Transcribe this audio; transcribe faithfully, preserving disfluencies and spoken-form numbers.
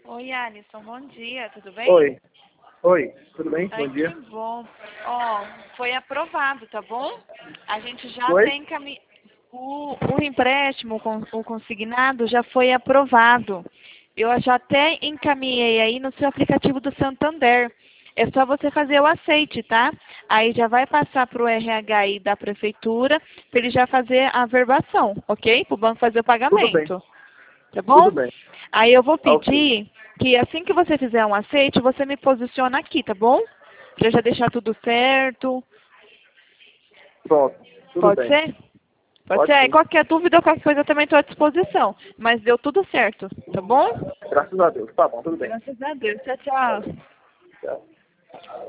Oi, Alisson, bom dia, tudo bem? Oi. Oi, tudo bem? Ai, Bom dia. que bom. Ó, foi aprovado, tá bom? A gente já Oi? tem cami... o, o empréstimo, com, o consignado já foi aprovado. Eu já até encaminhei aí no seu aplicativo do Santander. É só você fazer o aceite, tá? Aí já vai passar para o R H aí da prefeitura, para ele já fazer a verbação, ok? Para o banco fazer o Tudo bem, pagamento. Tá tudo bom? bem. Aí eu vou Tá ok. pedir que assim que você fizer um aceite, você me posiciona aqui, tá bom? Pra eu já deixar tudo certo. Pronto, tudo Pode bem. ser? Pode ser? Pode Aí sim. qualquer dúvida, qualquer coisa eu também estou à disposição. Mas deu tudo certo, tá bom? Graças a Deus. Tá bom, tudo bem. Graças a Deus. Tchau, tchau. Tchau.